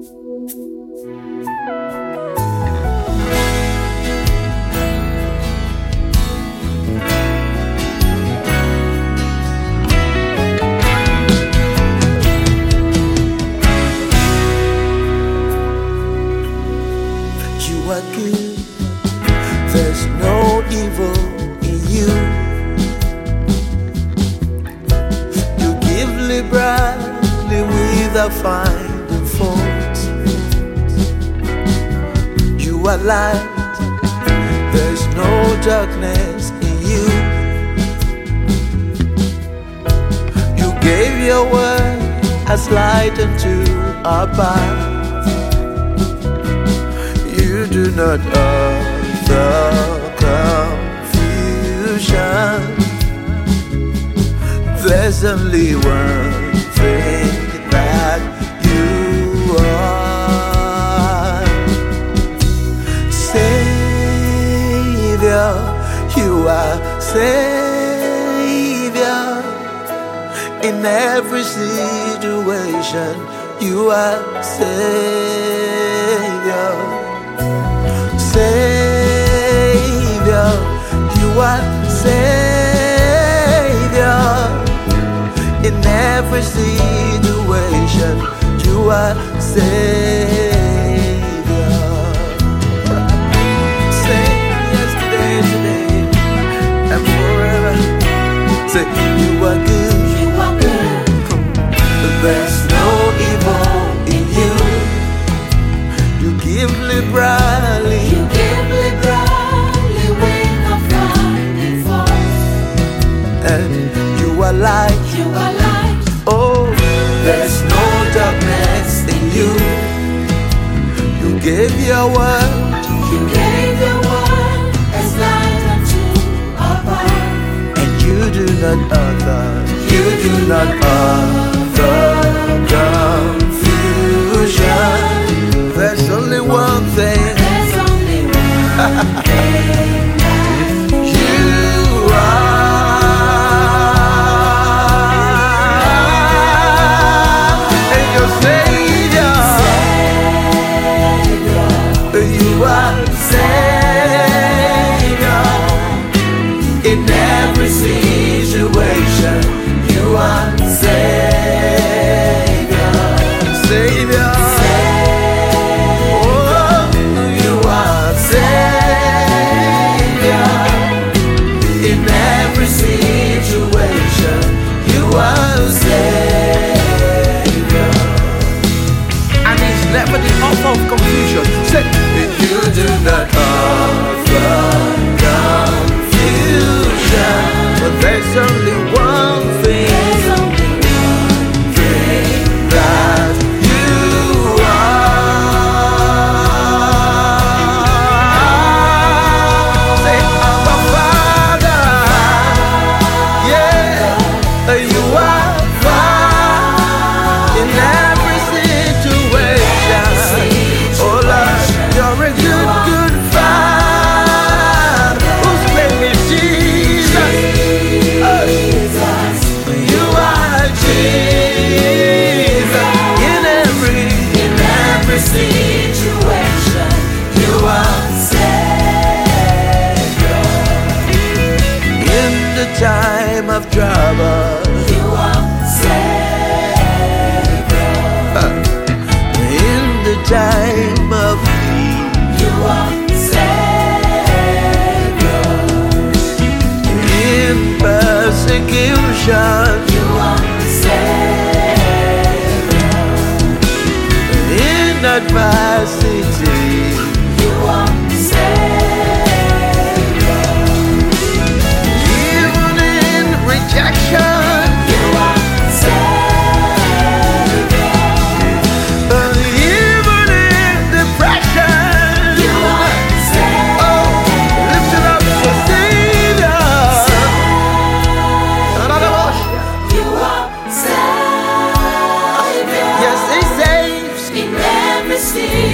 You are good, there's no evil in you. You give liberally without finding fault. You are light, there's no darkness in you. You gave your word as light unto our path. You do not author confusion. There's only one thing that you are. Savior, you are Savior. In every situation, you are Savior. Savior, you are Savior. In every situation, you are Savior. Same yesterday, today, and forever. Say, you are good. You are good. There's no evil in you. You give liberally. You give liberally without finding fault. And you are light. You are light. Oh, there's no darkness in you. You gave your word. You gave your word as light unto our path. And you do not other. You do not other confusion. There's only one thing. There's only one thing that You are. And your Savior. You are Savior. In every situation, you are Savior. Savior. Oh, you are Savior. In every situation, you are Savior. And it's never the author of confusion. Say, you do not offer confusion. But there's only one thing. there's only one thing That you are. Say, Abba Father. Yeah, you are fine in every situation. Oh Lord, you're a good, good Father. Whose name is Jesus? You are Jesus. In every situation. You are Savior. in the time of trouble, You are Savior. in the time of need, You are Savior. in persecution, You are Savior. in adversity, You are Savior. even in rejection, You are Savior. and even in depression. You are Savior. Oh, lift it up for Savior. You are Savior. Yes, He saves. In every situation.